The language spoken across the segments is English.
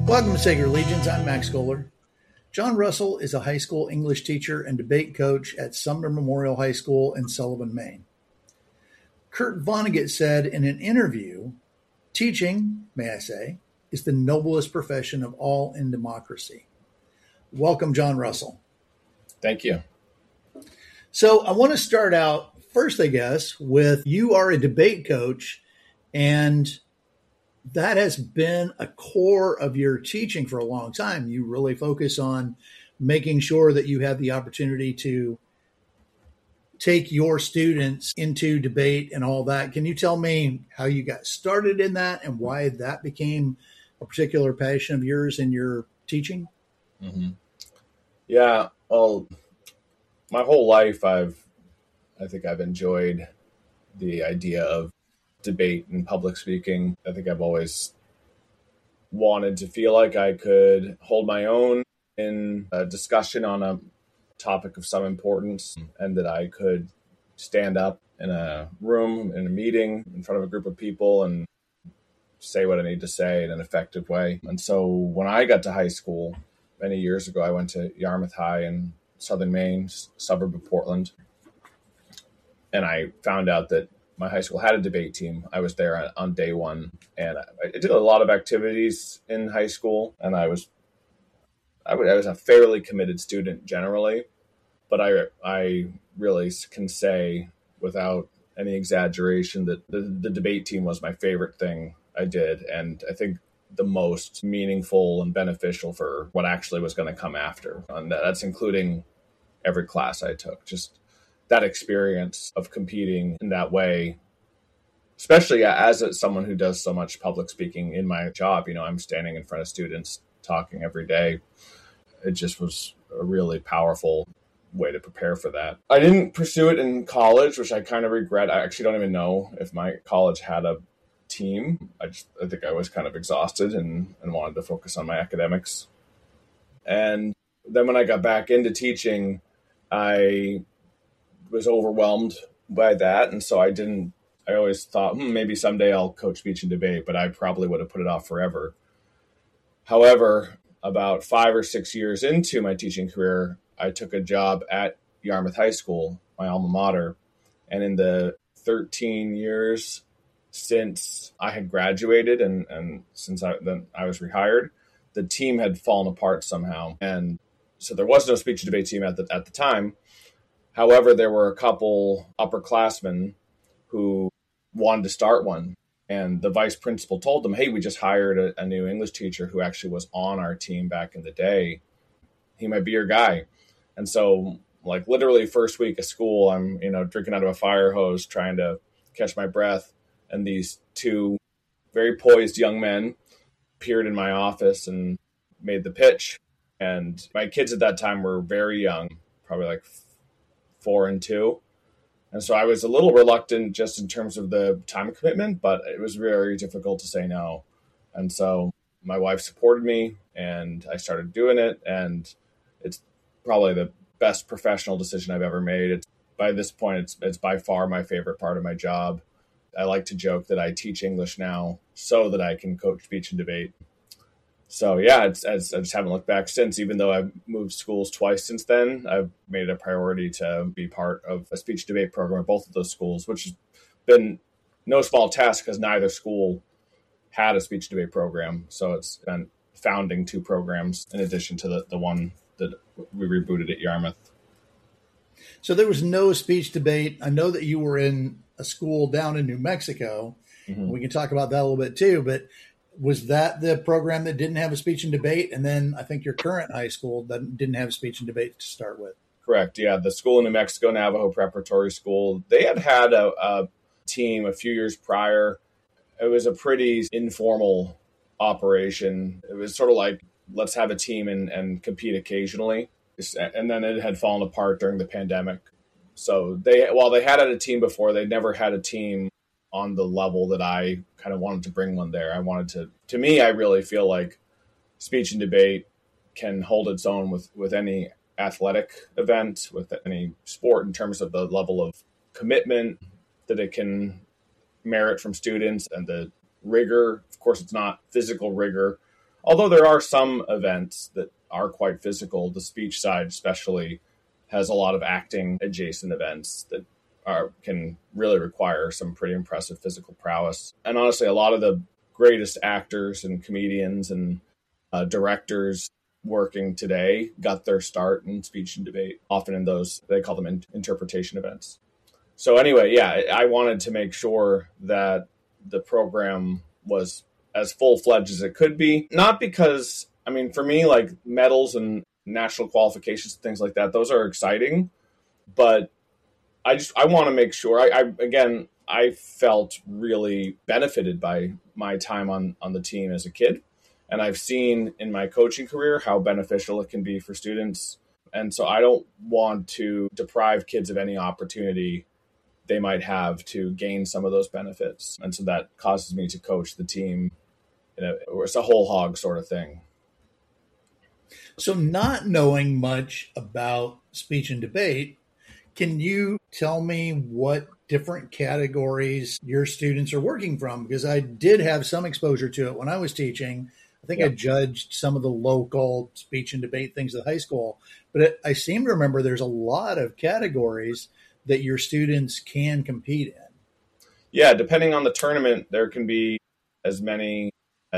Welcome to Sacred Legions. I'm Max Kohler. John Russell is a high school English teacher and debate coach at Sumner Memorial High School in Sullivan, Maine. Kurt Vonnegut said in an interview, teaching, may I say, is the noblest profession of all in democracy. Welcome, John Russell. Thank you. So I want to start out first, I guess, with you are a debate coach, and that has been a core of your teaching for a long time. You really focus on making sure that you have the opportunity to take your students into debate and all that. Can you tell me how you got started in that and why that became a particular passion of yours in your teaching? Mm-hmm. Yeah, well, my whole life, I think I've enjoyed the idea of debate and public speaking. I think I've always wanted to feel like I could hold my own in a discussion on a topic of some importance, and that I could stand up in a room, in a meeting, in front of a group of people and say what I need to say in an effective way. And so when I got to high school many years ago, I went to Yarmouth High in southern Maine, suburb of Portland. And I found out that my high school had a debate team. I was there on day one, and I did a lot of activities in high school, and I was a fairly committed student generally, but I really can say without any exaggeration that the debate team was my favorite thing I did, and I think the most meaningful and beneficial for what actually was going to come after. And that's including every class I took. Just that experience of competing in that way, especially as someone who does so much public speaking in my job. You know, I'm standing in front of students talking every day. It just was a really powerful way to prepare for that. I didn't pursue it in college, which I kind of regret. I actually don't even know if my college had a team. I think I was kind of exhausted and wanted to focus on my academics. And then when I got back into teaching, I was overwhelmed by that. And so I always thought, maybe someday I'll coach speech and debate, but I probably would have put it off forever. However, about 5 or 6 years into my teaching career, I took a job at Yarmouth High School, my alma mater. And in the 13 years since I had graduated and since I was rehired, the team had fallen apart somehow. And so there was no speech and debate team at the time. However, there were a couple upperclassmen who wanted to start one. And the vice principal told them, hey, we just hired a new English teacher who actually was on our team back in the day. He might be your guy. And so, like, literally first week of school, I'm, drinking out of a fire hose, trying to catch my breath. And these two very poised young men appeared in my office and made the pitch. And my kids at that time were very young, probably like 4 and 2. And so I was a little reluctant just in terms of the time commitment, but it was very difficult to say no. And so my wife supported me and I started doing it. And it's probably the best professional decision I've ever made. By this point, it's by far my favorite part of my job. I like to joke that I teach English now so that I can coach speech and debate. So yeah, I just haven't looked back since. Even though I've moved schools twice since then, I've made it a priority to be part of a speech debate program at both of those schools, which has been no small task because neither school had a speech debate program. So it's been founding 2 programs in addition to the one that we rebooted at Yarmouth. So there was no speech debate. I know that you were in a school down in New Mexico. Mm-hmm. We can talk about that a little bit too, but was that the program that didn't have a speech and debate? And then I think your current high school that didn't have a speech and debate to start with. Correct. Yeah. The school in New Mexico, Navajo Preparatory School, they had a team a few years prior. It was a pretty informal operation. It was sort of like, let's have a team and compete occasionally. And then it had fallen apart during the pandemic. So while they had a team before, they never had a team on the level that I kind of wanted to bring one there. I wanted to me, I really feel like speech and debate can hold its own with any athletic event, with any sport in terms of the level of commitment that it can merit from students and the rigor. Of course, it's not physical rigor, Although there are some events that are quite physical, the speech side especially has a lot of acting adjacent events that can really require some pretty impressive physical prowess. And honestly, a lot of the greatest actors and comedians and directors working today got their start in speech and debate, often in those, they call them interpretation events. So anyway, yeah, I wanted to make sure that the program was as full-fledged as it could be. Not because, I mean, for me, like medals and national qualifications and things like that, those are exciting. But I want to make sure, I felt really benefited by my time on the team as a kid. And I've seen in my coaching career how beneficial it can be for students. And so I don't want to deprive kids of any opportunity they might have to gain some of those benefits. And so that causes me to coach the team. It's a whole hog sort of thing. So not knowing much about speech and debate, can you tell me what different categories your students are working from? Because I did have some exposure to it when I was teaching. I think I judged some of the local speech and debate things at high school, but I seem to remember there's a lot of categories that your students can compete in. Yeah, depending on the tournament, there can be as many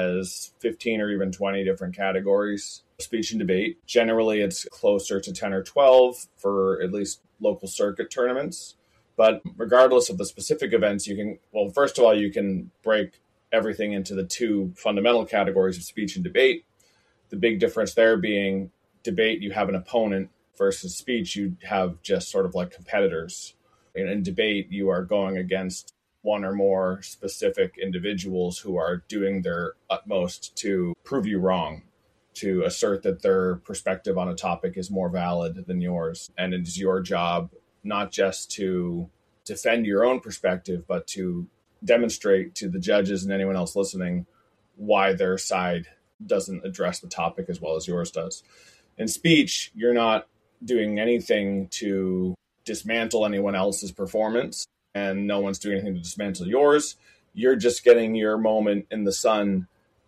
as 15 or even 20 different categories of speech and debate. Generally, it's closer to 10 or 12 for at least local circuit tournaments. But regardless of the specific events, first of all, you can break everything into the two fundamental categories of speech and debate. The big difference there being debate, you have an opponent, versus speech, you have just sort of like competitors. In debate, you are going against one or more specific individuals who are doing their utmost to prove you wrong, to assert that their perspective on a topic is more valid than yours. And it is your job not just to defend your own perspective, but to demonstrate to the judges and anyone else listening why their side doesn't address the topic as well as yours does. In speech, you're not doing anything to dismantle anyone else's performance, and no one's doing anything to dismantle yours. You're just getting your moment in the sun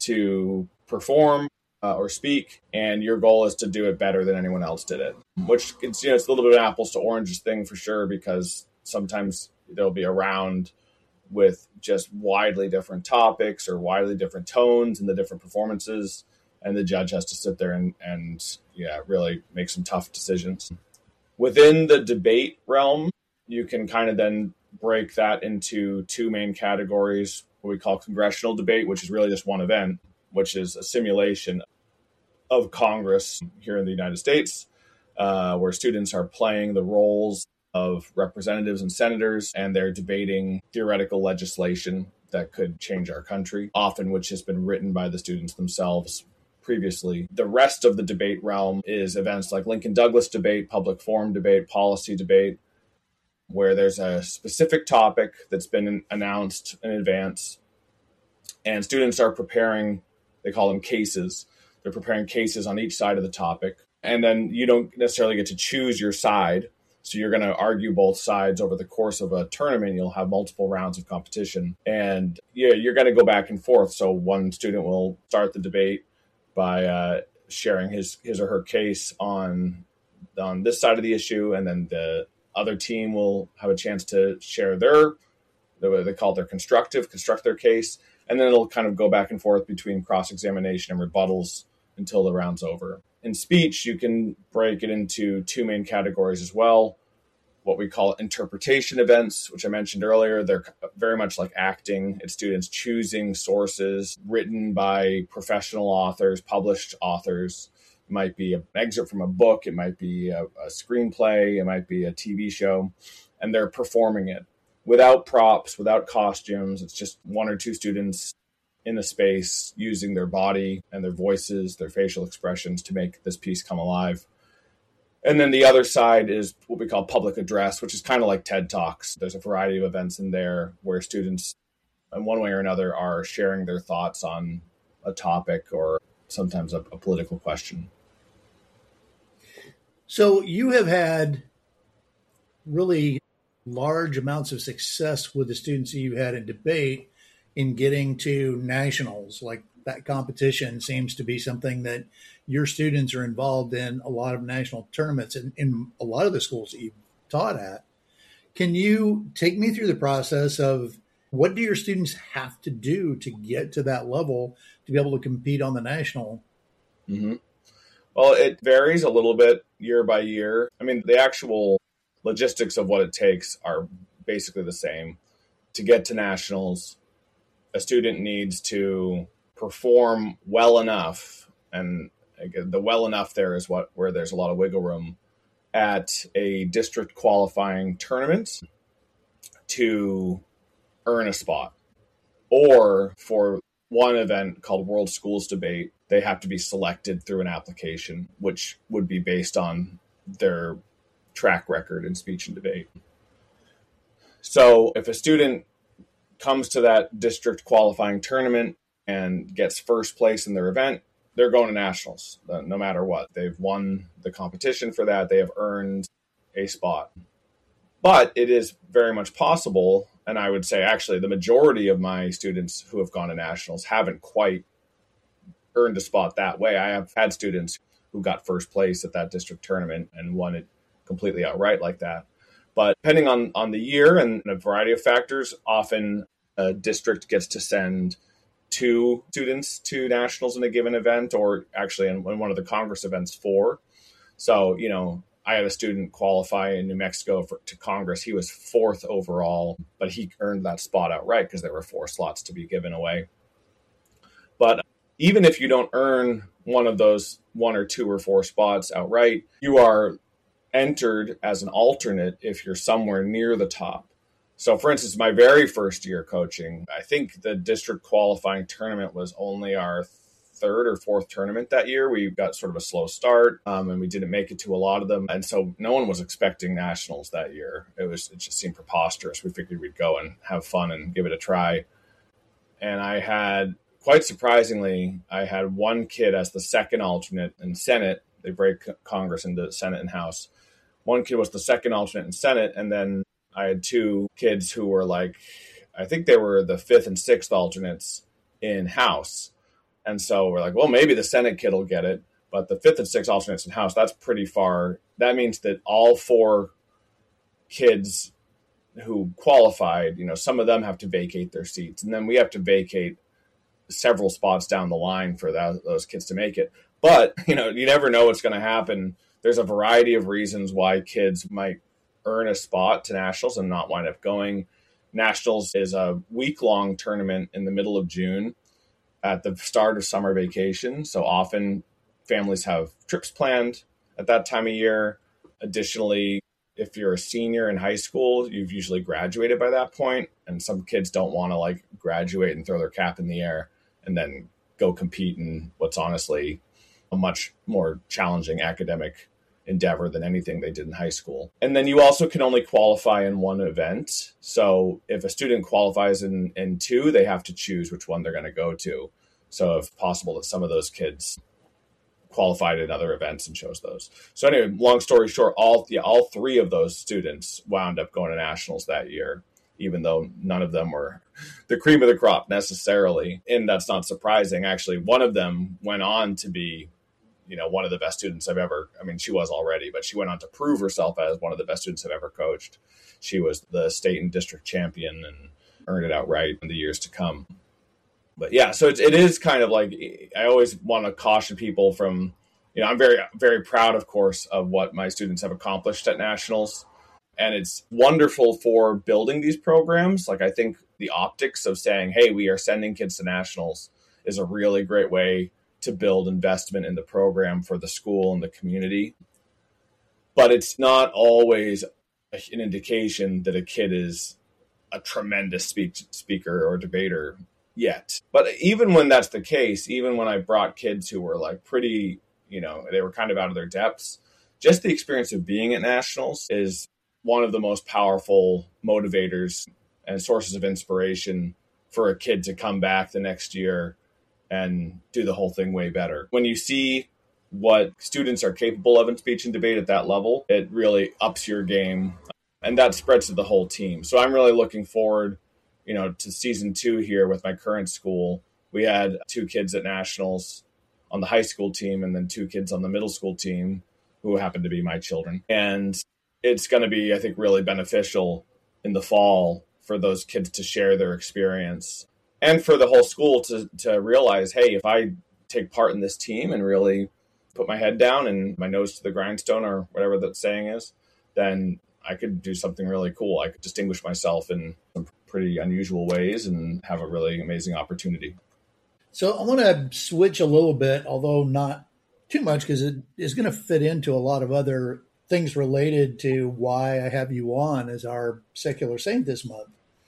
to perform or speak, and your goal is to do it better than anyone else did it. Which it's a little bit of an apples to oranges thing for sure, because sometimes there'll be a round with just widely different topics or widely different tones in the different performances, and the judge has to sit there and really make some tough decisions. Within the debate realm, you can kind of then break that into two main categories, what we call congressional debate, which is really just one event, which is a simulation of Congress here in the United States, where students are playing the roles of representatives and senators, and they're debating theoretical legislation that could change our country, often which has been written by the students themselves previously. The rest of the debate realm is events like Lincoln Douglas debate, public forum debate, policy debate, where there's a specific topic that's been announced in advance, and students are preparing, they call them cases. They're preparing cases on each side of the topic, and then you don't necessarily get to choose your side. So you're going to argue both sides over the course of a tournament. You'll have multiple rounds of competition, and you're going to go back and forth. So one student will start the debate by sharing his or her case on this side of the issue, and then the other team will have a chance to share they call their construct their case, and then it'll kind of go back and forth between cross-examination and rebuttals until the round's over. In speech, you can break it into two main categories as well. What we call interpretation events, which I mentioned earlier, they're very much like acting. It's students choosing sources written by professional authors, published authors. It might be an excerpt from a book. It might be a screenplay. It might be a TV show. And they're performing it without props, without costumes. It's just one or two students in a space using their body and their voices, their facial expressions to make this piece come alive. And then the other side is what we call public address, which is kind of like TED Talks. There's a variety of events in there where students, in one way or another, are sharing their thoughts on a topic or sometimes a political question. So you have had really large amounts of success with the students that you had in debate in getting to nationals, like that competition seems to be something that your students are involved in a lot of national tournaments in a lot of the schools that you've taught at. Can you take me through the process of what do your students have to do to get to that level to be able to compete on the national? Mm-hmm. Well, it varies a little bit year by year. I mean, the actual logistics of what it takes are basically the same. To get to nationals, a student needs to perform well enough, and again, the well enough there is where there's a lot of wiggle room at a district qualifying tournament to earn a spot. Or for one event called World Schools Debate, they have to be selected through an application, which would be based on their track record in speech and debate. So if a student comes to that district qualifying tournament and gets first place in their event, they're going to nationals, no matter what. They've won the competition for that. They have earned a spot. But it is very much possible, and I would say actually the majority of my students who have gone to nationals haven't quite earned a spot that way. I have had students who got first place at that district tournament and won it completely outright like that. But depending on the year and a variety of factors, often a district gets to send 2 students to nationals in a given event, or actually in one of the Congress events 4. So, I had a student qualify in New Mexico to Congress. He was 4th overall, but he earned that spot outright because there were 4 slots to be given away. But even if you don't earn one of those 1 or 2 or 4 spots outright, you are entered as an alternate if you're somewhere near the top. So, for instance, my very first year coaching, I think the district qualifying tournament was only our 3rd or 4th tournament that year. We got sort of a slow start, and we didn't make it to a lot of them. And so no one was expecting nationals that year. It just seemed preposterous. We figured we'd go and have fun and give it a try. And I had, quite surprisingly, one kid as the second alternate in Senate. They break Congress into Senate and House. One kid was the second alternate in Senate, and then I had 2 kids who were I think they were the 5th and 6th alternates in House. And so we're like, well, maybe the Senate kid will get it, but the 5th and 6th alternates in House, that's pretty far. That means that all 4 kids who qualified, some of them have to vacate their seats, and then we have to vacate several spots down the line for those kids to make it. But, you never know what's going to happen. There's a variety of reasons why kids might earn a spot to nationals and not wind up going. Nationals is a week-long tournament in the middle of June at the start of summer vacation. So often families have trips planned at that time of year. Additionally, if you're a senior in high school, you've usually graduated by that point. And some kids don't want to graduate and throw their cap in the air and then go compete in what's honestly a much more challenging academic endeavor than anything they did in high school. And then you also can only qualify in one event. So if a student qualifies in 2, they have to choose which one they're going to go to. So if possible that some of those kids qualified in other events and chose those. So anyway, long story short, all 3 of those students wound up going to nationals that year, even though none of them were the cream of the crop necessarily. And that's not surprising. Actually, one of them went on to be one of the best students I've ever, she was already, but she went on to prove herself as one of the best students I've ever coached. She was the state and district champion and earned it outright in the years to come. But yeah, so it is kind of I always want to caution people from, I'm very, very proud, of course, of what my students have accomplished at nationals. And it's wonderful for building these programs. I think the optics of saying, hey, we are sending kids to nationals is a really great way to build investment in the program for the school and the community. But it's not always an indication that a kid is a tremendous speaker or debater yet. But even when that's the case, even when I brought kids who were pretty, they were kind of out of their depths, just the experience of being at nationals is one of the most powerful motivators and sources of inspiration for a kid to come back the next year and do the whole thing way better. When you see what students are capable of in speech and debate at that level, it really ups your game, and that spreads to the whole team. So I'm really looking forward, to season 2 here with my current school, We had 2 kids at nationals on the high school team and then 2 kids on the middle school team who happened to be my children. And it's going to be, I think, really beneficial in the fall for those kids to share their experience and for the whole school to realize, hey, if I take part in this team and really put my head down and my nose to the grindstone or whatever that saying is, then I could do something really cool. I could distinguish myself in some pretty unusual ways and have a really amazing opportunity. So I want to switch a little bit, although not too much, because it is going to fit into a lot of other things related to why I have you on as our secular saint this month.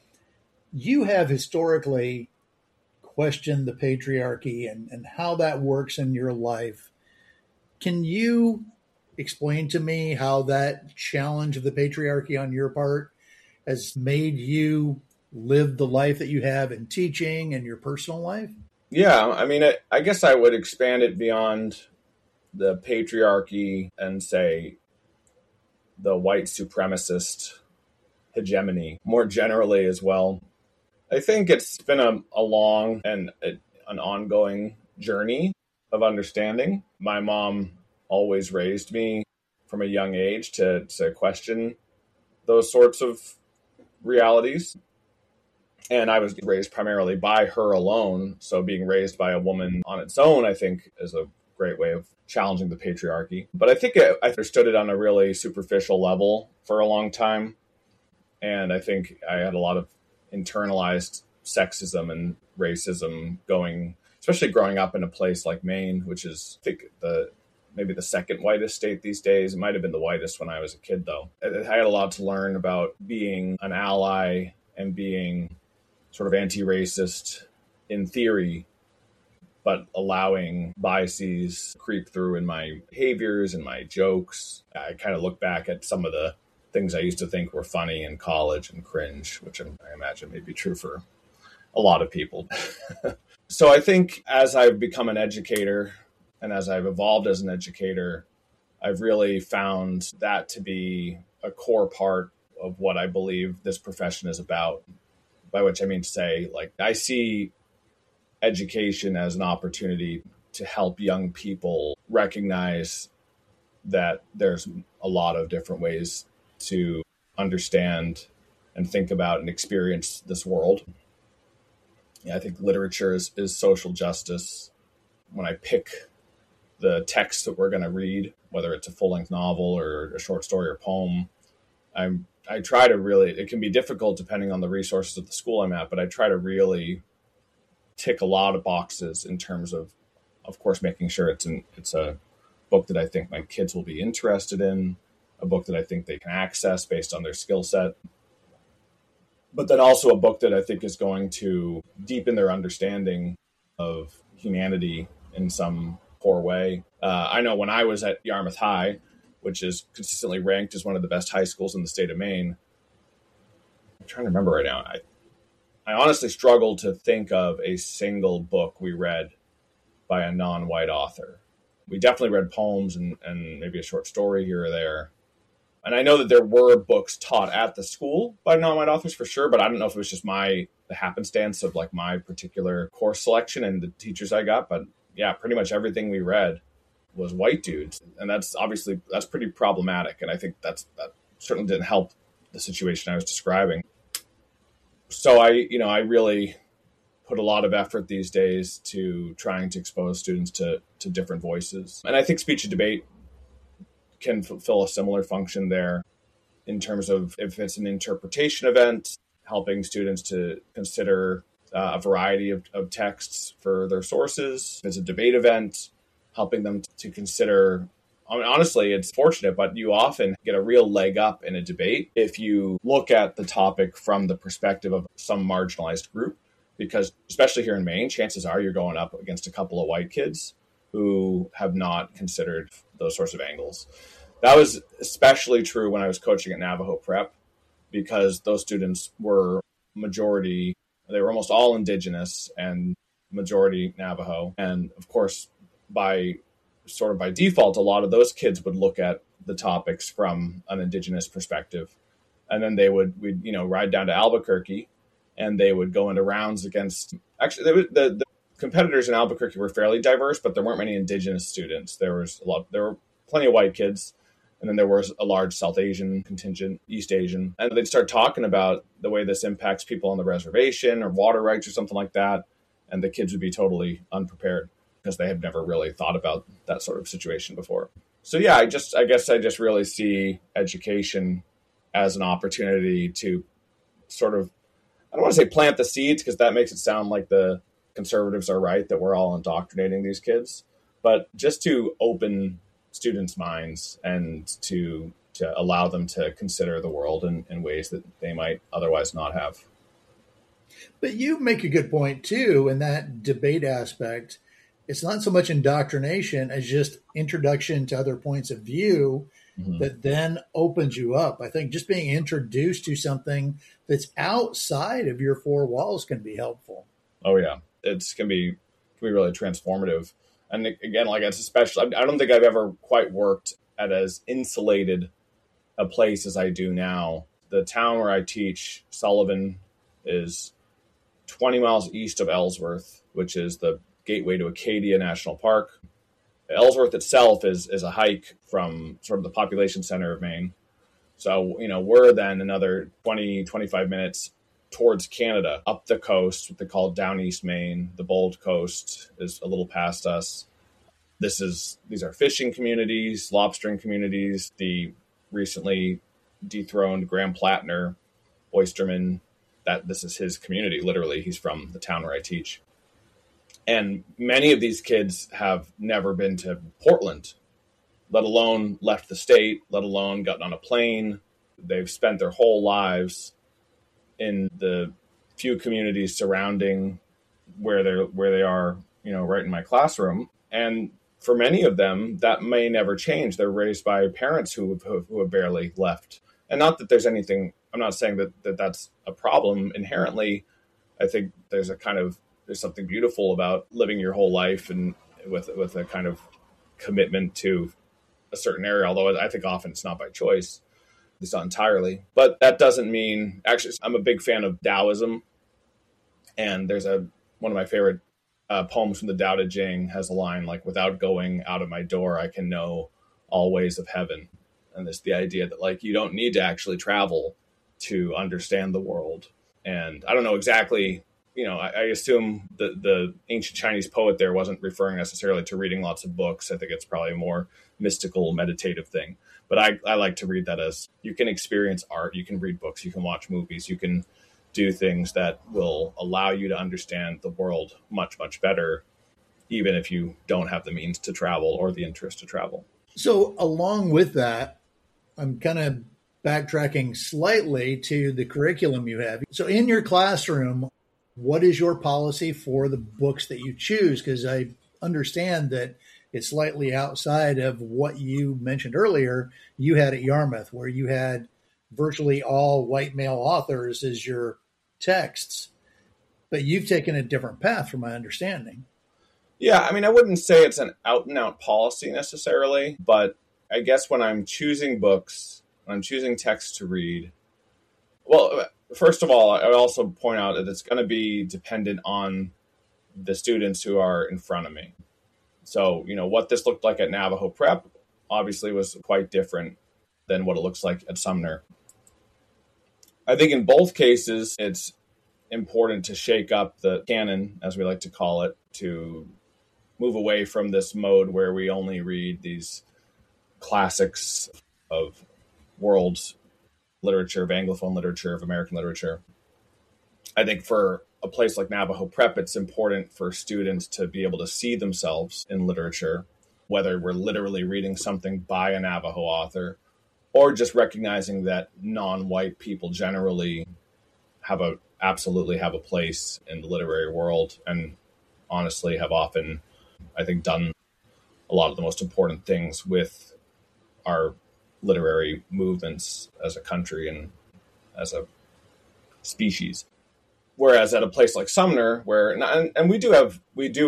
You have historically questioned the patriarchy and how that works in your life. Can you explain to me how that challenge of the patriarchy on your part has made you live the life that you have in teaching and your personal life? Yeah, I mean, I guess I would expand it beyond the patriarchy and say the white supremacist hegemony more generally as well. I think it's been a long and an ongoing journey of understanding. My mom always raised me from a young age to question those sorts of realities. And I was raised primarily by her alone. So being raised by a woman on its own, I think, is a great way of challenging the patriarchy. But I think I understood it on a really superficial level for a long time. And I think I had a lot of internalized sexism and racism going, especially growing up in a place like Maine, which is, I think, maybe the second whitest state these days. It might have been the whitest when I was a kid, though. I had a lot to learn about being an ally and being sort of anti-racist in theory, but allowing biases creep through in my behaviors and my jokes. I kind of look back at some of the things I used to think were funny in college and cringe, which I imagine may be true for a lot of people. So I think as I've become an educator and as I've evolved as an educator, I've really found that to be a core part of what I believe this profession is about. By which I mean to say, like, I see education as an opportunity to help young people recognize that there's a lot of different ways to understand and think about and experience this world. I think literature is social justice. When I pick the text that we're going to read, whether it's a full-length novel or a short story or poem, I try to really, it can be difficult depending on the resources of the school I'm at, but I try to really tick a lot of boxes in terms of course, making sure it's a book that I think my kids will be interested in, a book that I think they can access based on their skill set, but then also a book that I think is going to deepen their understanding of humanity in some core way. I know when I was at Yarmouth High, which is consistently ranked as one of the best high schools in the state of Maine, I'm trying to remember right now. I honestly struggle to think of a single book we read by a non-white author. We definitely read poems and maybe a short story here or there. And I know that there were books taught at the school by non-white authors for sure, but I don't know if it was just the happenstance of like my particular course selection and the teachers I got. But yeah, pretty much everything we read was white dudes. And that's pretty problematic. And I think that certainly didn't help the situation I was describing. So I really put a lot of effort these days to trying to expose students to different voices. And I think speech and debate can fulfill a similar function there in terms of if it's an interpretation event, helping students to consider a variety of texts for their sources. If it's a debate event, helping them to consider, I mean, honestly, it's fortunate, but you often get a real leg up in a debate if you look at the topic from the perspective of some marginalized group, because especially here in Maine, chances are you're going up against a couple of white kids who have not considered those sorts of angles. That was especially true when I was coaching at Navajo Prep, because those students were majority, they were almost all Indigenous and majority Navajo. And of course, by default, a lot of those kids would look at the topics from an Indigenous perspective. And then we'd ride down to Albuquerque and they would go into rounds against, actually, the competitors in Albuquerque were fairly diverse, but there weren't many indigenous students. There were plenty of white kids. And then there was a large South Asian contingent, East Asian. And they'd start talking about the way this impacts people on the reservation or water rights or something like that. And the kids would be totally unprepared because they had never really thought about that sort of situation before. So yeah, I guess I just really see education as an opportunity to sort of, I don't want to say plant the seeds because that makes it sound like the conservatives are right that we're all indoctrinating these kids, but just to open students' minds and to allow them to consider the world in ways that they might otherwise not have. But you make a good point too in that debate aspect. It's not so much indoctrination as just introduction to other points of view that then opens you up. I think just being introduced to something that's outside of your four walls can be helpful. Oh yeah, it can be really transformative. And again, like it's especially, I don't think I've ever quite worked at as insulated a place as I do now. The town where I teach, Sullivan, is 20 miles east of Ellsworth, which is the gateway to Acadia National Park. Ellsworth itself is a hike from sort of the population center of Maine. So, we're then another 20, 25 minutes towards Canada, up the coast, what they call Down East Maine. The Bold Coast is a little past us. These are fishing communities, lobstering communities. The recently dethroned Graham Plattner, oysterman, this is his community, literally. He's from the town where I teach. And many of these kids have never been to Portland, let alone left the state, let alone gotten on a plane. They've spent their whole lives in the few communities surrounding where they are, right in my classroom. And for many of them, that may never change. They're raised by parents who have barely left. And not that there's anything, I'm not saying that that's a problem inherently. I think there's something beautiful about living your whole life and with a kind of commitment to a certain area, although I think often it's not by choice. It's not entirely. But that doesn't mean, actually, I'm a big fan of Taoism. And there's one of my favorite poems from the Tao Te Ching has a line like, without going out of my door, I can know all ways of heaven. And it's the idea that you don't need to actually travel to understand the world. And I don't know exactly, I assume the ancient Chinese poet there wasn't referring necessarily to reading lots of books. I think it's probably a more mystical, meditative thing. But I like to read that as you can experience art, you can read books, you can watch movies, you can do things that will allow you to understand the world much, much better, even if you don't have the means to travel or the interest to travel. So along with that, I'm kind of backtracking slightly to the curriculum you have. So in your classroom, what is your policy for the books that you choose? Because I understand that it's slightly outside of what you mentioned earlier you had at Yarmouth, where you had virtually all white male authors as your texts. But you've taken a different path from my understanding. Yeah, I wouldn't say it's an out-and-out policy necessarily, but I guess when I'm choosing books, when I'm choosing texts to read, well, first of all, I would also point out that it's going to be dependent on the students who are in front of me. So, what this looked like at Navajo Prep obviously was quite different than what it looks like at Sumner. I think in both cases, it's important to shake up the canon, as we like to call it, to move away from this mode where we only read these classics of world literature, of Anglophone literature, of American literature. I think for a place like Navajo Prep, it's important for students to be able to see themselves in literature, whether we're literally reading something by a Navajo author or just recognizing that non-white people generally absolutely have a place in the literary world and honestly have often, I think, done a lot of the most important things with our literary movements as a country and as a species. Whereas at a place like Sumner, and we do have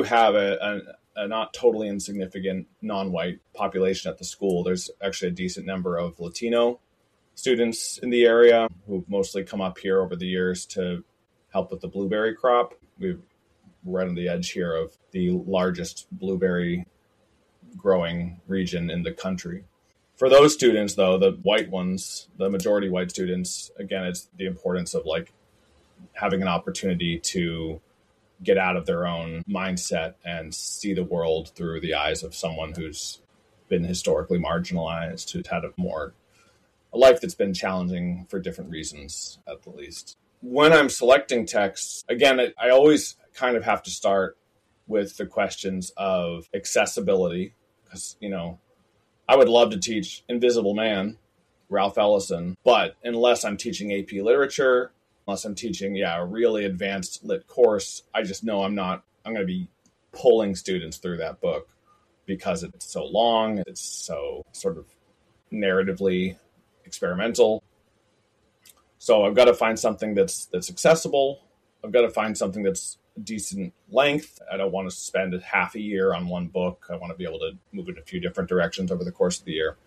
a not totally insignificant non-white population at the school. There's actually a decent number of Latino students in the area who've mostly come up here over the years to help with the blueberry crop. We've right on the edge here of the largest blueberry growing region in the country. For those students, though, the white ones, the majority white students, again, it's the importance of like having an opportunity to get out of their own mindset and see the world through the eyes of someone who's been historically marginalized, who's had a life that's been challenging for different reasons, at the least. When I'm selecting texts, again, I always kind of have to start with the questions of accessibility, because, I would love to teach Invisible Man, Ralph Ellison, but unless I'm teaching AP literature, unless I'm teaching, a really advanced lit course, I just know I'm going to be pulling students through that book because it's so long, it's so sort of narratively experimental. So I've got to find something that's accessible. I've got to find something that's decent length. I don't want to spend a half a year on one book. I want to be able to move in a few different directions over the course of the year.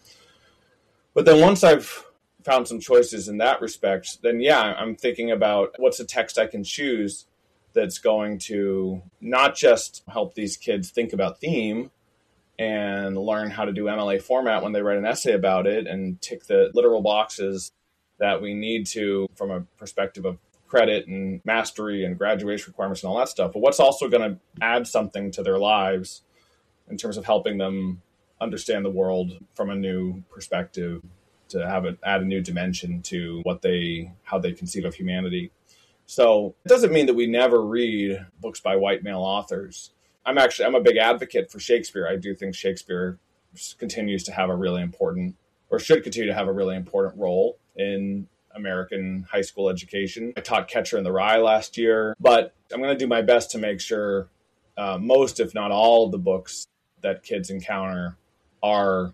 But then once I've found some choices in that respect, then I'm thinking about what's a text I can choose that's going to not just help these kids think about theme and learn how to do MLA format when they write an essay about it and tick the literal boxes that we need to from a perspective of credit and mastery and graduation requirements and all that stuff, but what's also going to add something to their lives in terms of helping them understand the world from a new perspective, to add a new dimension to how they conceive of humanity. So it doesn't mean that we never read books by white male authors. I'm a big advocate for Shakespeare. I do think Shakespeare continues to have a really important, or should continue to have a really important role in American high school education. I taught Catcher in the Rye last year, but I'm going to do my best to make sure most, if not all, of the books that kids encounter are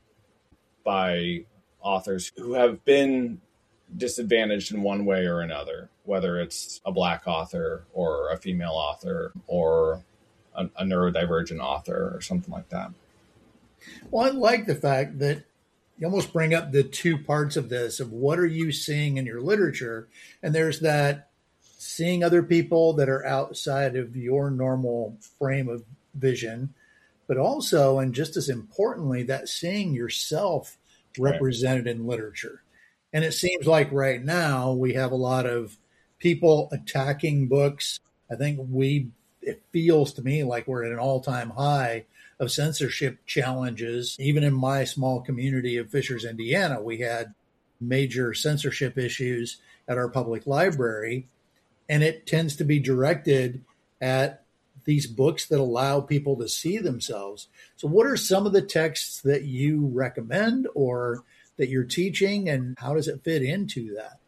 by authors who have been disadvantaged in one way or another, whether it's a Black author or a female author or a neurodivergent author or something like that. Well, I like the fact that you almost bring up the two parts of this, of what are you seeing in your literature? And there's that seeing other people that are outside of your normal frame of vision, but also, and just as importantly, that seeing yourself represented in literature. And it seems like right now we have a lot of people attacking books. I think it feels to me like we're at an all-time high of censorship challenges. Even in my small community of Fishers, Indiana, we had major censorship issues at our public library, and it tends to be directed at these books that allow people to see themselves. So what are some of the texts that you recommend or that you're teaching, and how does it fit into that?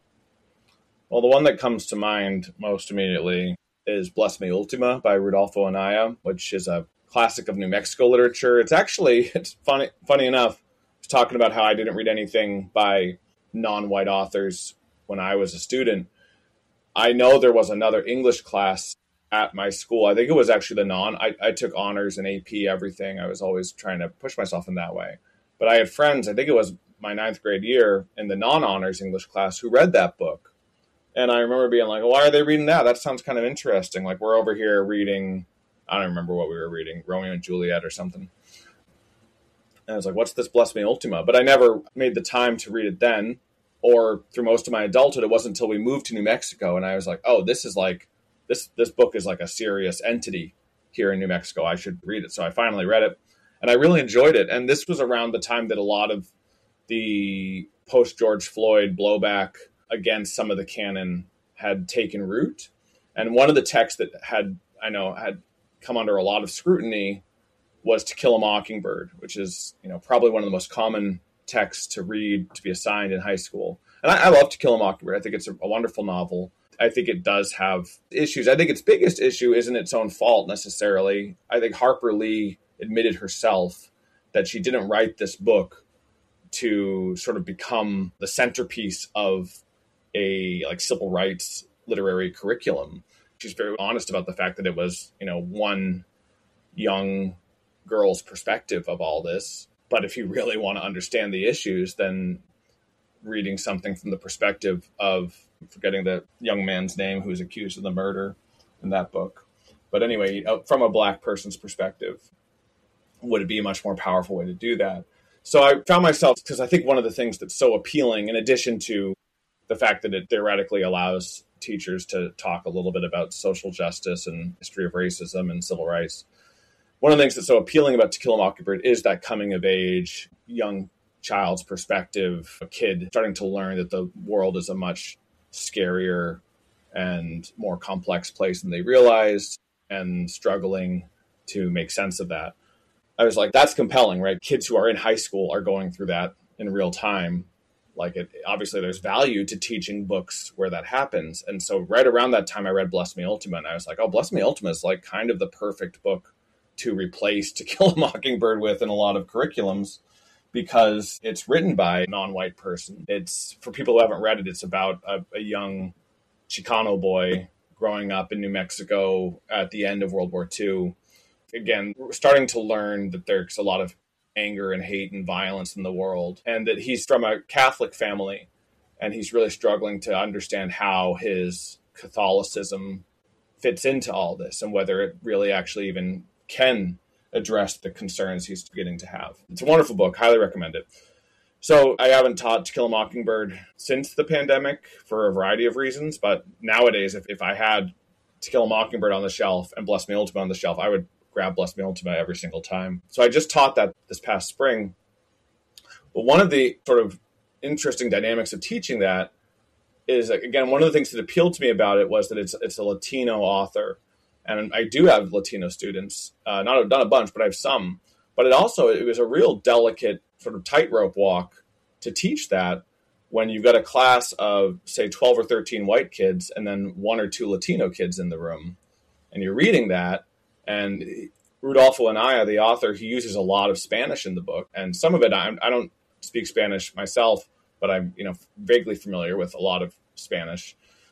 Well, the one that comes to mind most immediately is Bless Me Ultima by Rudolfo Anaya, which is a classic of New Mexico literature. It's funny enough, I was talking about how I didn't read anything by non-white authors when I was a student. I know there was another English class at my school. I think it was actually I took honors and AP everything. I was always trying to push myself in that way. But I had friends, I think it was my 9th grade year, in the non-honors English class who read that book. And I remember being like, why are they reading that? That sounds kind of interesting. Like, we're over here reading, I don't remember what we were reading, Romeo and Juliet or something. And I was like, what's this Bless Me Ultima? But I never made the time to read it then, or through most of my adulthood. It wasn't until we moved to New Mexico and I was like, oh, this is like, this book is like a serious entity here in New Mexico. I should read it. So I finally read it and I really enjoyed it. And this was around the time that a lot of the post-George Floyd blowback against some of the canon had taken root. And one of the texts that had come under a lot of scrutiny was To Kill a Mockingbird, which is, probably one of the most common texts to read, to be assigned in high school. And I love To Kill a Mockingbird. I think it's a wonderful novel. I think it does have issues. I think its biggest issue isn't its own fault necessarily. I think Harper Lee admitted herself that she didn't write this book to sort of become the centerpiece of a civil rights literary curriculum. She's very honest about the fact that it was, one young girl's perspective of all this. But if you really want to understand the issues, then reading something from the perspective of, forgetting the young man's name who was accused of the murder in that book, But anyway, from a Black person's perspective, would it be a much more powerful way to do that? So I found myself, because I think one of the things that's so appealing, in addition to the fact that it theoretically allows teachers to talk a little bit about social justice and history of racism and civil rights, one of the things that's so appealing about To Kill a Mockingbird is that coming of age, young child's perspective, a kid starting to learn that the world is a much scarier and more complex place than they realized, and struggling to make sense of that. I was like, that's compelling, right? Kids who are in high school are going through that in real time. Like, obviously there's value to teaching books where that happens. And so right around that time I read Bless Me Ultima, and I was like, oh, Bless Me Ultima is like kind of the perfect book to replace To Kill a Mockingbird with in a lot of curriculums, because it's written by a non-white person. It's, for people who haven't read it, it's about a young Chicano boy growing up in New Mexico at the end of World War II. Again, we're starting to learn that there's a lot of anger and hate and violence in the world, and that he's from a Catholic family, and he's really struggling to understand how his Catholicism fits into all this and whether it really actually even can address the concerns he's beginning to have. It's a wonderful book. Highly recommend it. So I haven't taught To Kill a Mockingbird since the pandemic for a variety of reasons, but nowadays, if I had To Kill a Mockingbird on the shelf and Bless Me Ultima on the shelf, I would grab Bless Me Ultima every single time. So I just taught that this past spring. But one of the sort of interesting dynamics of teaching that is, again, one of the things that appealed to me about it was that it's a Latino author. And I do have Latino students, not a bunch, but I have some. But it was a real delicate sort of tightrope walk to teach that when you've got a class of, say, 12 or 13 white kids and then 1 or 2 Latino kids in the room. And you're reading that, and Rudolfo Anaya, the author, he uses a lot of Spanish in the book. And some of it, I don't speak Spanish myself, but I'm vaguely familiar with a lot of Spanish.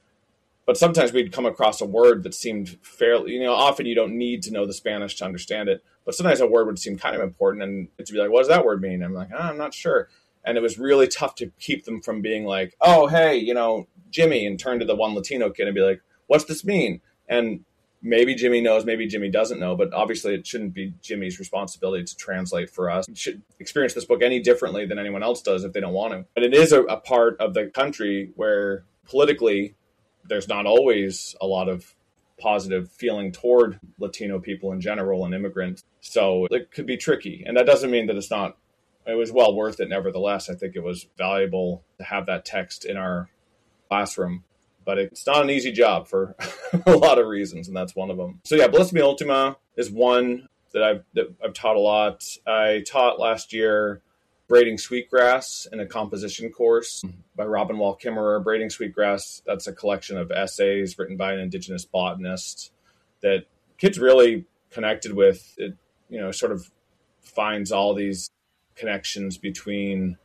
But sometimes we'd come across a word that seemed fairly, often you don't need to know the Spanish to understand it, but sometimes a word would seem kind of important, and to be like, what does that word mean? I'm like, I'm not sure. And it was really tough to keep them from being like, oh, hey, Jimmy, and turn to the one Latino kid and be like, what's this mean? And maybe Jimmy knows, maybe Jimmy doesn't know, but obviously it shouldn't be Jimmy's responsibility to translate for us. We should experience this book any differently than anyone else does if they don't want to. But it is a part of the country where politically there's not always a lot of positive feeling toward Latino people in general and immigrants. So it could be tricky. And that doesn't mean that it was well worth it nevertheless. I think it was valuable to have that text in our classroom. But it's not an easy job for a lot of reasons, and that's one of them. So yeah, Bless Me Ultima is one that I've taught a lot. I taught last year Braiding Sweetgrass in a composition course by Robin Wall Kimmerer. Braiding Sweetgrass, that's a collection of essays written by an Indigenous botanist that kids really connected with. It, sort of finds all these connections between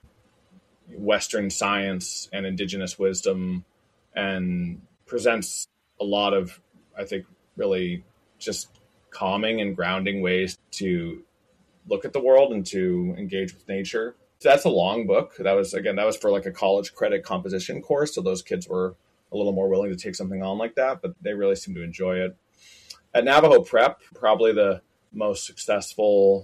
Western science and Indigenous wisdom, and presents a lot of, I think, really just calming and grounding ways to look at the world and to engage with nature. So that's a long book. That was for like a college credit composition course. So those kids were a little more willing to take something on like that, but they really seem to enjoy it. At Navajo Prep, probably the most successful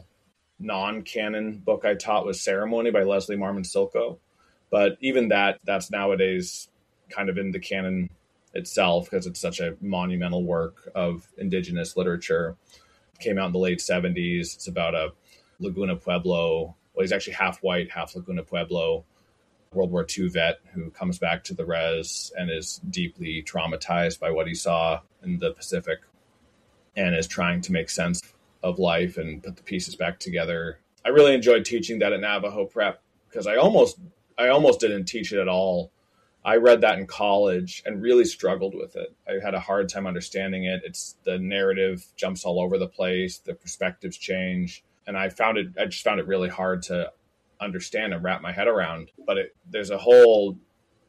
non-canon book I taught was Ceremony by Leslie Marmon Silko. But even that's nowadays kind of in the canon itself because it's such a monumental work of Indigenous literature. It came out in the late 70s. It's about a Laguna Pueblo. Well, he's actually half white, half Laguna Pueblo, World War II vet who comes back to the res and is deeply traumatized by what he saw in the Pacific and is trying to make sense of life and put the pieces back together. I really enjoyed teaching that at Navajo Prep because I almost didn't teach it at all. I read that in college and really struggled with it. I had a hard time understanding it. The narrative jumps all over the place. The perspectives change. And I just found it really hard to understand and wrap my head around. But there's a whole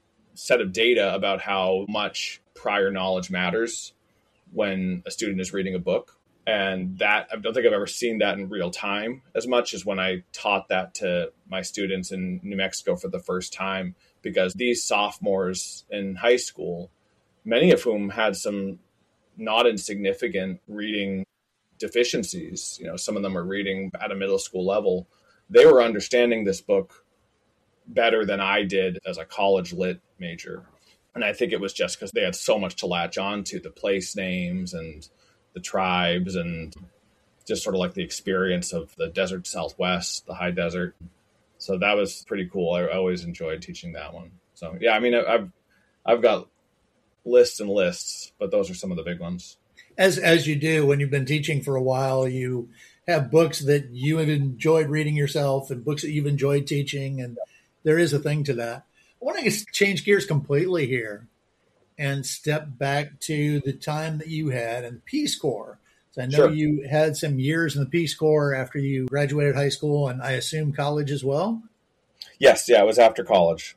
set of data about how much prior knowledge matters when a student is reading a book. And that, I don't think I've ever seen that in real time as much as when I taught that to my students in New Mexico for the first time, because these sophomores in high school, many of whom had some not insignificant reading deficiencies. Some of them are reading at a middle school level. They were understanding this book better than I did as a college lit major. And I think it was just because they had so much to latch on to, the place names and the tribes and just sort of like the experience of the desert Southwest, the high desert. So that was pretty cool. I always enjoyed teaching that one. So yeah, I mean, I've got lists and lists, but those are some of the big ones. As you do when you've been teaching for a while, you have books that you have enjoyed reading yourself and books that you've enjoyed teaching, and there is a thing to that. I want to change gears completely here and step back to the time that you had in the Peace Corps. So I know Sure. you had some years in the Peace Corps after you graduated high school, and I assume college as well. Yes. Yeah. It was after college.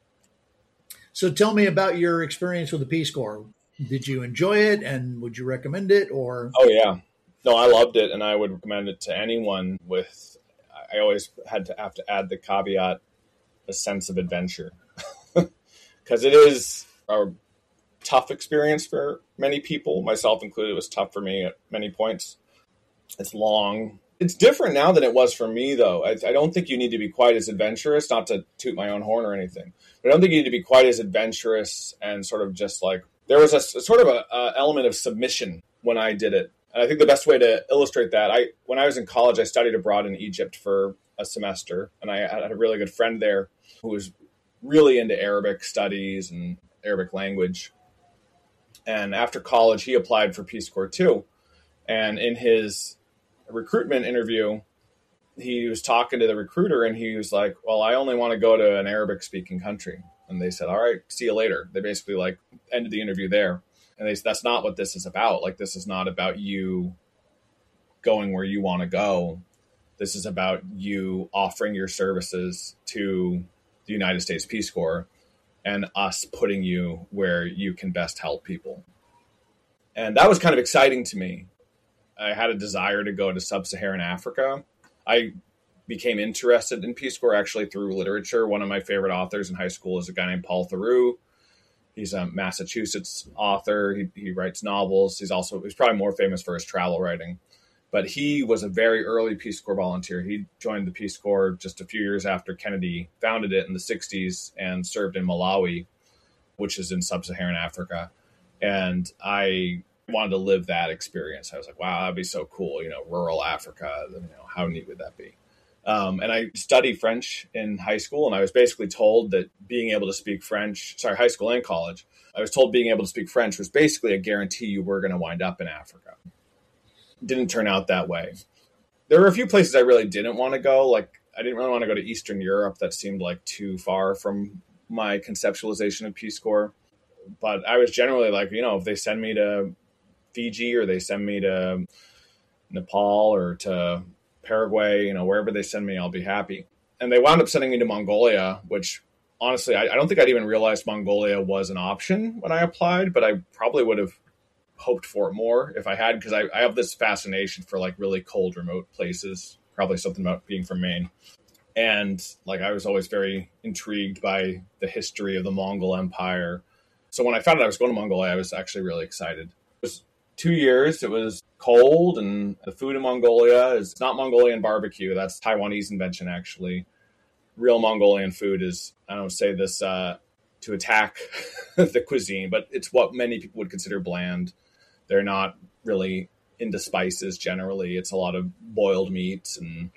So tell me about your experience with the Peace Corps. Did you enjoy it, and would you recommend it? Or Oh yeah. No, I loved it, and I would recommend it to anyone with. I always have to add the caveat, a sense of adventure, because it is a tough experience for many people, myself included. It was tough for me at many points. It's long. It's different now than it was for me, though. I don't think you need to be quite as adventurous, not to toot my own horn or anything, but I don't think you need to be quite as adventurous and sort of just like, there was a sort of a element of submission when I did it. And I think the best way to illustrate that, when I was in college, I studied abroad in Egypt for a semester, and I had a really good friend there who was really into Arabic studies and Arabic language. And after college, he applied for Peace Corps too. And in his recruitment interview, he was talking to the recruiter, and he was like, well, I only want to go to an Arabic speaking country. And they said, all right, see you later. They basically like ended the interview there. And they said, that's not what this is about. Like, this is not about you going where you want to go. This is about you offering your services to the United States Peace Corps and us putting you where you can best help people. And that was kind of exciting to me. I had a desire to go to sub-Saharan Africa. I became interested in Peace Corps actually through literature. One of my favorite authors in high school is a guy named Paul Theroux. He's a Massachusetts author. He writes novels. He's probably more famous for his travel writing. But he was a very early Peace Corps volunteer. He joined the Peace Corps just a few years after Kennedy founded it in the 60s and served in Malawi, which is in sub-Saharan Africa. And I wanted to live that experience. I was like, wow, that'd be so cool. Rural Africa, how neat would that be? And I studied French in high school, and I was basically told that being able to speak French, high school and college, I was told being able to speak French was basically a guarantee you were going to wind up in Africa. Didn't turn out that way. There were a few places I really didn't want to go. Like, I didn't really want to go to Eastern Europe. That seemed like too far from my conceptualization of Peace Corps. But I was generally like, if they send me to Fiji or they send me to Nepal or to Paraguay, wherever they send me, I'll be happy. And they wound up sending me to Mongolia, which honestly, I don't think I'd even realized Mongolia was an option when I applied, but I probably would have hoped for it more if I had, because I have this fascination for like really cold, remote places, probably something about being from Maine. And like, I was always very intrigued by the history of the Mongol Empire. So when I found out I was going to Mongolia, I was actually really excited. It was 2 years. It was cold, and the food in Mongolia is not Mongolian barbecue. That's Taiwanese invention, actually. Real Mongolian food is, I don't say this to attack the cuisine, but it's what many people would consider bland. They're not really into spices generally. It's a lot of boiled meats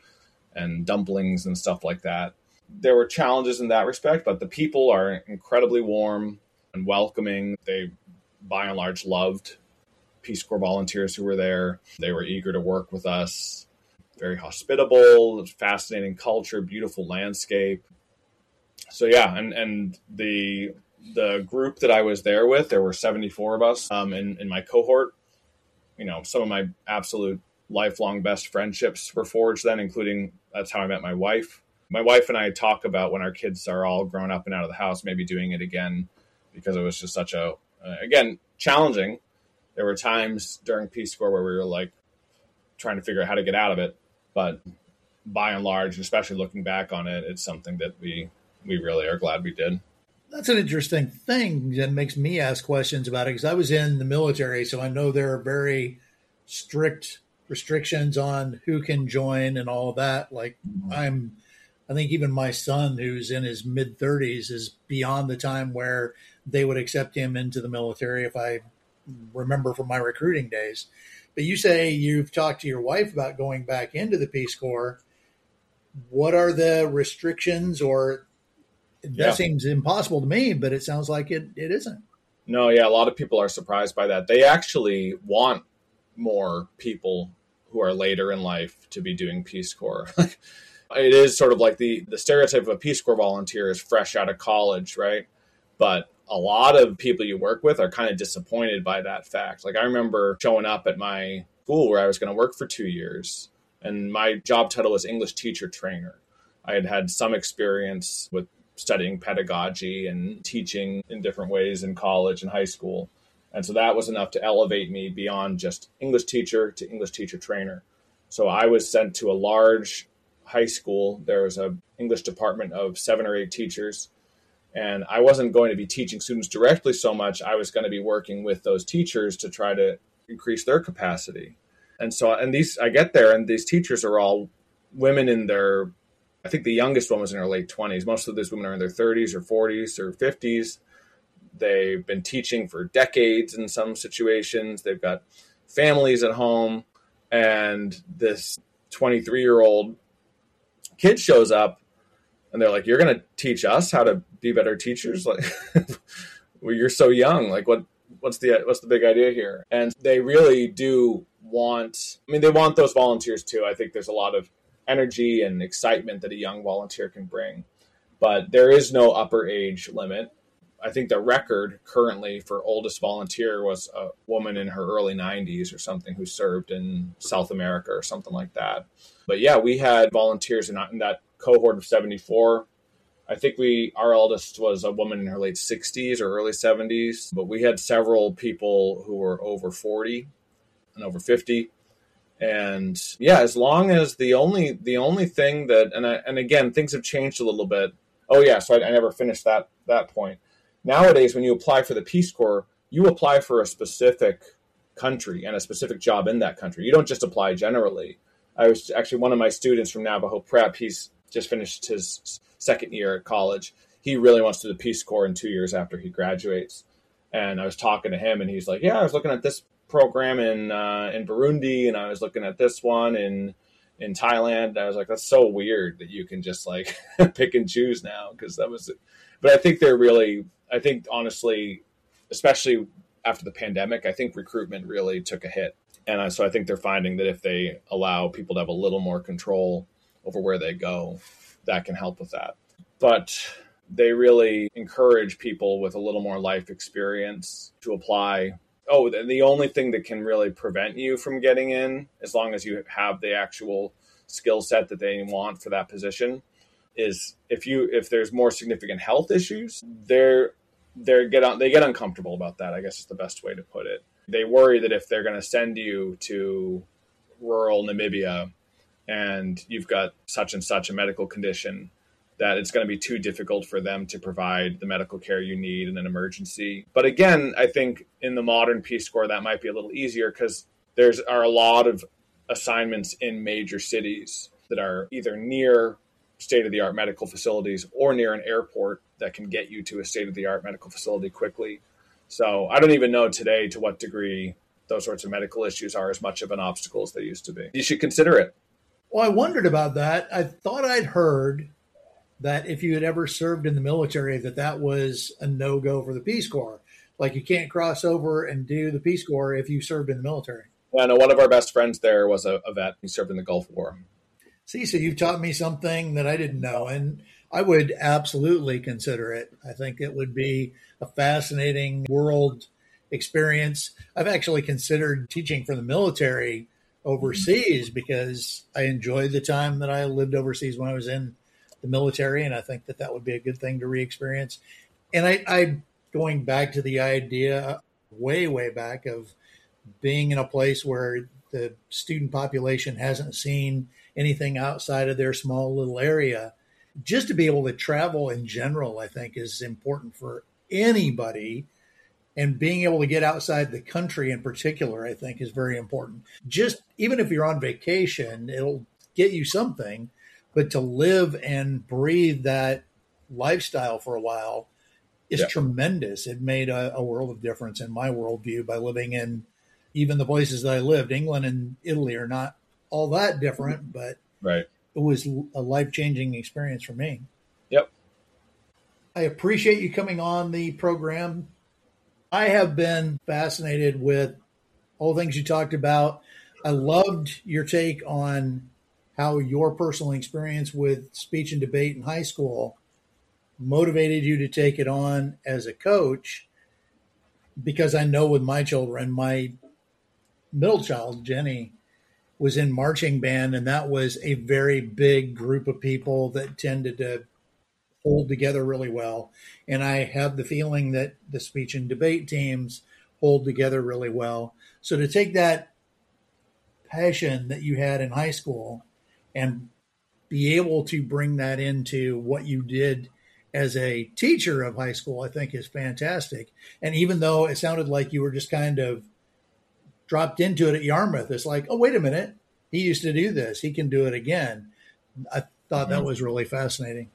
and dumplings and stuff like that. There were challenges in that respect, but the people are incredibly warm and welcoming. They, by and large, loved Peace Corps volunteers who were there. They were eager to work with us. Very hospitable, fascinating culture, beautiful landscape. So yeah, and the group that I was there with, there were 74 of us in my cohort. Some of my absolute lifelong best friendships were forged then, including that's how I met my wife. My wife and I talk about when our kids are all grown up and out of the house, maybe doing it again, because it was just such again, challenging. There were times during Peace Corps where we were like trying to figure out how to get out of it. But by and large, especially looking back on it, it's something that we really are glad we did. That's an interesting thing that makes me ask questions about it because I was in the military, so I know there are very strict restrictions on who can join and all of that. Like I think even my son, who's in his mid 30s, is beyond the time where they would accept him into the military, if I remember from my recruiting days. But you say you've talked to your wife about going back into the Peace Corps. What are the restrictions? Or that seems impossible to me, but it sounds like it isn't. No, yeah, a lot of people are surprised by that. They actually want more people who are later in life to be doing Peace Corps. It is sort of like the stereotype of a Peace Corps volunteer is fresh out of college, right? But a lot of people you work with are kind of disappointed by that fact. Like I remember showing up at my school where I was going to work for 2 years, and my job title was English teacher trainer. I had had some experience with studying pedagogy and teaching in different ways in college and high school. And so that was enough to elevate me beyond just English teacher to English teacher trainer. So I was sent to a large high school. There was an English department of 7 or 8 teachers. And I wasn't going to be teaching students directly so much. I was going to be working with those teachers to try to increase their capacity. And so, I get there, and these teachers are all women in their, I think the youngest one was in her late 20s. Most of these women are in their 30s or 40s or 50s. They've been teaching for decades in some situations. They've got families at home. And this 23-year-old kid shows up, and they're like, "You're going to teach us how to be better teachers? Like, well, you're so young. Like, what's the big idea here?" And they really do want, they want those volunteers too. I think there's a lot of energy and excitement that a young volunteer can bring, but there is no upper age limit. I think the record currently for oldest volunteer was a woman in her early 90s or something who served in South America or something like that. But yeah, we had volunteers in that cohort of 74. I think our eldest was a woman in her late 60s or early 70s, but we had several people who were over 40 and over 50. And yeah, as long as the only thing that, and again, things have changed a little bit. Oh yeah, so I never finished that point. Nowadays, when you apply for the Peace Corps, you apply for a specific country and a specific job in that country. You don't just apply generally. I was actually one of my students from Navajo Prep. He's just finished his second year at college. He really wants to do the Peace Corps in 2 years after he graduates. And I was talking to him, and he's like, "Yeah, I was looking at this program in Burundi, and I was looking at this one in Thailand." And I was like, "That's so weird that you can just like pick and choose now," because that was it. But I think honestly, especially after the pandemic, I think recruitment really took a hit. And so I think they're finding that if they allow people to have a little more control over where they go, that can help with that. But they really encourage people with a little more life experience to apply. Oh, the only thing that can really prevent you from getting in, as long as you have the actual skill set that they want for that position, is if there's more significant health issues, they get uncomfortable about that, I guess is the best way to put it. They worry that if they're going to send you to rural Namibia and you've got such and such a medical condition, that it's going to be too difficult for them to provide the medical care you need in an emergency. But again, I think in the modern Peace Corps, that might be a little easier because there are a lot of assignments in major cities that are either near state-of-the-art medical facilities or near an airport that can get you to a state-of-the-art medical facility quickly. So I don't even know today to what degree those sorts of medical issues are as much of an obstacle as they used to be. You should consider it. Well, I wondered about that. I thought I'd heard that if you had ever served in the military, that was a no-go for the Peace Corps. Like you can't cross over and do the Peace Corps if you served in the military. Yeah, no, one of our best friends there was a vet. He served in the Gulf War. See, so you've taught me something that I didn't know, and I would absolutely consider it. I think it would be a fascinating world experience. I've actually considered teaching for the military overseas because I enjoyed the time that I lived overseas when I was in the military, and I think that would be a good thing to re-experience. And I going back to the idea way back of being in a place where the student population hasn't seen anything outside of their small little area. just to be able to travel in general, I think is important for anybody. And being able to get outside the country in particular, I think is very important. Just even if you're on vacation, it'll get you something, but to live and breathe that lifestyle for a while is tremendous. It made a world of difference in my worldview by living in even the places that I lived. England and Italy are not all that different, but it was a life-changing experience for me. Yep. I appreciate you coming on the program. I have been fascinated with all the things you talked about. I loved your take on how your personal experience with speech and debate in high school motivated you to take it on as a coach, because I know with my children, my middle child, Jenny, was in marching band, and that was a very big group of people that tended to hold together really well. And I have the feeling that the speech and debate teams hold together really well. So to take that passion that you had in high school and be able to bring that into what you did as a teacher of high school, I think is fantastic. And even though it sounded like you were just kind of dropped into it at Yarmouth, it's like, oh, wait a minute, he used to do this, he can do it again. I thought that was really fascinating.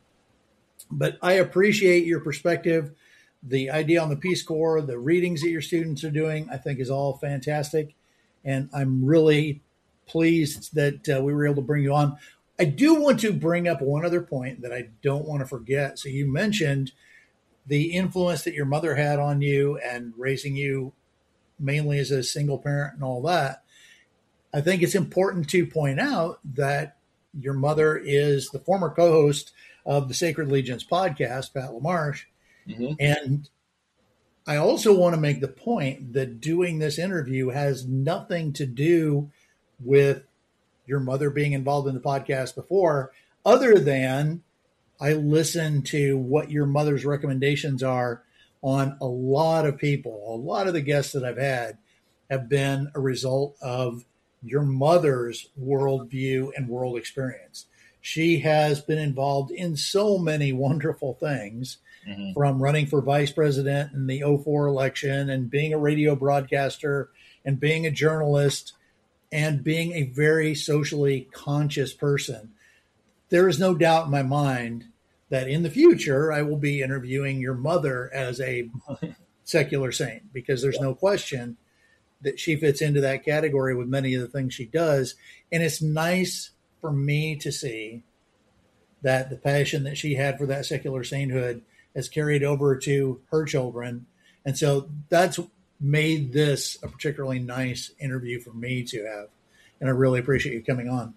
But I appreciate your perspective. The idea on the Peace Corps, the readings that your students are doing, I think is all fantastic. And I'm really pleased that we were able to bring you on. I do want to bring up one other point that I don't want to forget. So you mentioned the influence that your mother had on you and raising you mainly as a single parent and all that. I think it's important to point out that your mother is the former co-host of the Sacred Legions podcast, Pat LaMarche. Mm-hmm. And I also want to make the point that doing this interview has nothing to do with your mother being involved in the podcast before, other than I listen to what your mother's recommendations are on a lot of people. A lot of the guests that I've had have been a result of your mother's worldview and world experience. She has been involved in so many wonderful things, from running for vice president in the 2004 election and being a radio broadcaster and being a journalist and being a very socially conscious person. There is no doubt in my mind that in the future, I will be interviewing your mother as a secular saint, because there's no question that she fits into that category with many of the things she does. And it's nice for me to see that the passion that she had for that secular sainthood has carried over to her children. And so that's made this a particularly nice interview for me to have. And I really appreciate you coming on.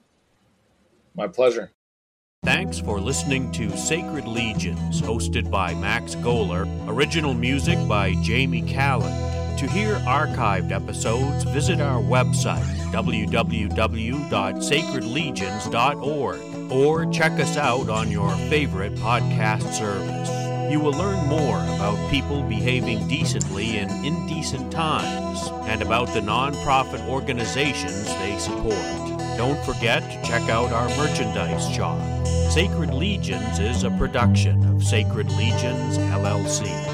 My pleasure. Thanks for listening to Sacred Legions, hosted by Max Goller. Original music by Jamie Callan. To hear archived episodes, visit our website, www.sacredlegions.org, or check us out on your favorite podcast service. You will learn more about people behaving decently in indecent times and about the nonprofit organizations they support. Don't forget to check out our merchandise shop. Sacred Legions is a production of Sacred Legions, LLC.